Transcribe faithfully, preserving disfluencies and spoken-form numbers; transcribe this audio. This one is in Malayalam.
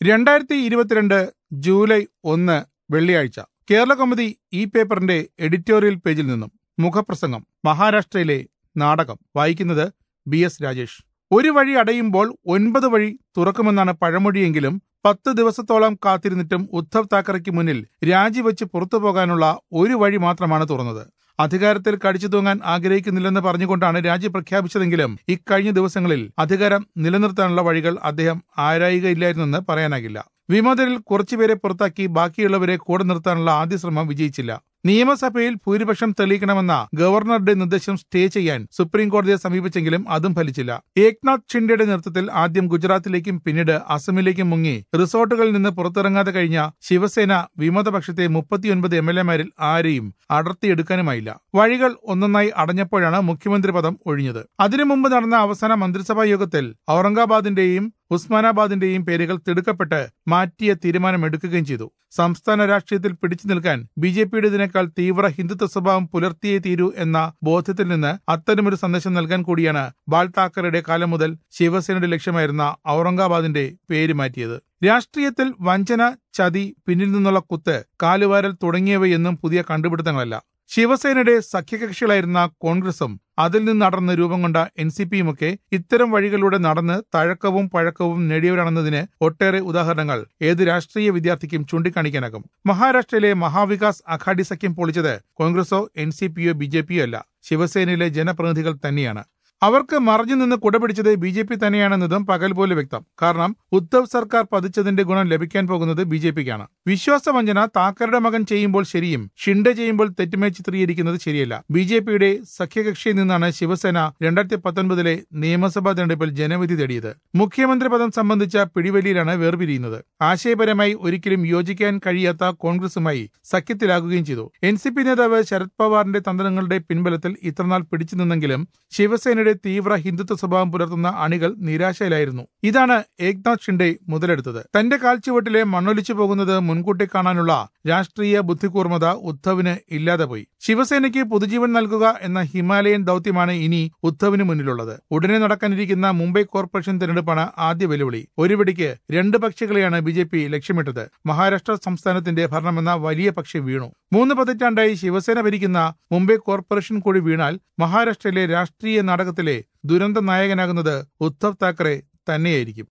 രണ്ടായിരത്തി ഇരുപത്തിരണ്ട് ജൂലൈ ഒന്ന് വെള്ളിയാഴ്ച കേരള കൗമുദി ഈ പേപ്പറിന്റെ എഡിറ്റോറിയൽ പേജിൽ നിന്നും മുഖപ്രസംഗം. മഹാരാഷ്ട്രയിലെ നാടകം വായിക്കുന്നത് ബി എസ് രാജേഷ്. ഒരു വഴി അടയുമ്പോൾ ഒൻപത് വഴി തുറക്കുമെന്നാണ് പഴമൊഴിയെങ്കിലും പത്ത് ദിവസത്തോളം കാത്തിരുന്നിട്ടും ഉദ്ധവ് താക്കറയ്ക്ക് മുന്നിൽ രാജിവെച്ച് പുറത്തു പോകാനുള്ള ഒരു വഴി മാത്രമാണ് തുറന്നത്. അധികാരത്തിൽ കടിച്ചു തൂങ്ങാൻ ആഗ്രഹിക്കുന്നില്ലെന്ന് പറഞ്ഞുകൊണ്ടാണ് രാജി പ്രഖ്യാപിച്ചതെങ്കിലും ഇക്കഴിഞ്ഞ ദിവസങ്ങളിൽ അധികാരം നിലനിർത്താനുള്ള വഴികൾ അദ്ദേഹം ആരായുകയില്ലായിരുന്നെന്ന് പറയാനാകില്ല. വിമതരിൽ കുറച്ചുപേരെ പുറത്താക്കി ബാക്കിയുള്ളവരെ കൂടെ നിർത്താനുള്ള ആദ്യ ശ്രമം വിജയിച്ചില്ല. നിയമസഭയിൽ ഭൂരിപക്ഷം തെളിയിക്കണമെന്ന ഗവർണറുടെ നിർദ്ദേശം സ്റ്റേ ചെയ്യാൻ സുപ്രീം കോടതിയെ സമീപിച്ചെങ്കിലും അതും ഫലിച്ചില്ല. ഏക്നാഥ് ഷിൻഡെയുടെ നേതൃത്വത്തിൽ ആദ്യം ഗുജറാത്തിലേക്കും പിന്നീട് അസമിലേക്കും മുങ്ങി റിസോർട്ടുകളിൽ നിന്ന് പുറത്തിറങ്ങാതെ കഴിഞ്ഞ ശിവസേന വിമതപക്ഷത്തെ മുപ്പത്തിയൊൻപത് എം എൽ എമാരിൽ ആരെയും അടർത്തിയെടുക്കാനുമായില്ല. വഴികൾ ഒന്നൊന്നായി അടഞ്ഞപ്പോഴാണ് മുഖ്യമന്ത്രി പദം ഒഴിഞ്ഞത്. അതിനു മുമ്പ് നടന്ന അവസാന മന്ത്രിസഭാ യോഗത്തിൽ ഔറംഗാബാദിന്റെയും ഉസ്മാനാബാദിന്റെയും പേരുകൾ തിടുക്കപ്പെട്ട് മാറ്റിയ തീരുമാനമെടുക്കുകയും ചെയ്തു. സംസ്ഥാന രാഷ്ട്രീയത്തിൽ പിടിച്ചു നിൽക്കാൻ ബി ജെ പിയുടേതിനേക്കാൾ തീവ്ര ഹിന്ദുത്വ സ്വഭാവം പുലർത്തിയേ തീരൂ എന്ന ബോധ്യത്തിൽ നിന്ന് അത്തരമൊരു സന്ദേശം നൽകാൻ കൂടിയാണ് ബാൽ താക്കറയുടെ കാലം മുതൽ ശിവസേനയുടെ ലക്ഷ്യമായിരുന്ന ഔറംഗാബാദിന്റെ പേര് മാറ്റിയത്. രാഷ്ട്രീയത്തിൽ വഞ്ചന, ചതി, പിന്നിൽ നിന്നുള്ള കുത്ത്, കാലുവാരൽ തുടങ്ങിയവയൊന്നും പുതിയ കണ്ടുപിടുത്തങ്ങളല്ല. ശിവസേനയുടെ സഖ്യകക്ഷികളായിരുന്ന കോൺഗ്രസും അതിൽ നിന്ന് നടന്ന് രൂപം കൊണ്ട എൻ സി പിയുമൊക്കെ ഇത്തരം വഴികളിലൂടെ നടന്ന് തഴക്കവും പഴക്കവും നേടിയവരാണെന്നതിന് ഒട്ടേറെ ഉദാഹരണങ്ങൾ ഏത് രാഷ്ട്രീയ വിദ്യാർത്ഥിക്കും ചൂണ്ടിക്കാണിക്കാനാകും. മഹാരാഷ്ട്രയിലെ മഹാവികാസ് അഘാഡി സഖ്യം പൊളിച്ചത് കോൺഗ്രസോ എൻ സി പിയോ ബി ജെ പിയോ അല്ല, ശിവസേനയിലെ ജനപ്രതിനിധികൾ തന്നെയാണ്. അവർക്ക് മറഞ്ഞു നിന്ന് കുടപിടിച്ചത് ബി ജെ പി തന്നെയാണെന്നതും പകൽ പോലെ വ്യക്തം. കാരണം ഉദ്ധവ് സർക്കാർ പതിച്ചതിന്റെ ഗുണം ലഭിക്കാൻ പോകുന്നത് ബി ജെ പിക്കാണ്. വിശ്വാസവഞ്ചന താക്കറുടെ മകൻ ചെയ്യുമ്പോൾ ശരിയും ഷിൻഡെ ചെയ്യുമ്പോൾ തെറ്റുമായി ചിത്രീകരിക്കുന്നത് ശരിയല്ല. ബി ജെ പിയുടെ സഖ്യകക്ഷിയിൽ നിന്നാണ് ശിവസേന രണ്ടായിരത്തി പത്തൊൻപതിലെ നിയമസഭാ തെരഞ്ഞെടുപ്പിൽ ജനവിധി തേടിയത്. മുഖ്യമന്ത്രി പദം സംബന്ധിച്ച പിടിവലിയിലാണ് വേർപിരിയുന്നത്. ആശയപരമായി ഒരിക്കലും യോജിക്കാൻ കഴിയാത്ത കോൺഗ്രസുമായി സഖ്യത്തിലാകുകയും ചെയ്തു. എൻ സി പി നേതാവ് ശരത് പവാറിന്റെ തന്ത്രങ്ങളുടെ പിൻബലത്തിൽ ഇത്രനാൾ പിടിച്ചു നിന്നെങ്കിലും ശിവസേനയുടെ തീവ്ര ഹിന്ദുത്വ സ്വഭാവം പുലർത്തുന്ന അണികൾ നിരാശയിലായിരുന്നു. ഇതാണ് ഏക്നാഥ് ഷിൻഡെ മുതലെടുത്തത്. തന്റെ കാൽച്ചുവട്ടിലെ മണ്ണൊലിച്ചു പോകുന്നത് മുൻകൂട്ടി കാണാനുള്ള രാഷ്ട്രീയ ബുദ്ധികൂർമ്മത ഉദ്ധവിന് ഇല്ലാതെ പോയി. ശിവസേനയ്ക്ക് പുതുജീവൻ നൽകുക എന്ന ഹിമാലയൻ ദൌത്യമാണ് ഇനി ഉദ്ധവിന് മുന്നിലുള്ളത്. ഉടനെ നടക്കാനിരിക്കുന്ന മുംബൈ കോർപ്പറേഷൻ തെരഞ്ഞെടുപ്പാണ് ആദ്യ വെല്ലുവിളി. ഒരു വെടിക്ക് രണ്ട് പക്ഷികളെയാണ് ബി ജെ പി ലക്ഷ്യമിട്ടത്. മഹാരാഷ്ട്ര സംസ്ഥാനത്തിന്റെ ഭരണമെന്ന വലിയ പക്ഷി വീണു. മൂന്ന് പതിറ്റാണ്ടായി ശിവസേന ഭരിക്കുന്ന മുംബൈ കോർപ്പറേഷൻ കൂടി വീണാൽ മഹാരാഷ്ട്രയിലെ രാഷ്ട്രീയ നാടകത്തിലെ ദുരന്ത നായകനാകുന്നത് ഉദ്ധവ് താക്കറെ തന്നെയായിരിക്കും.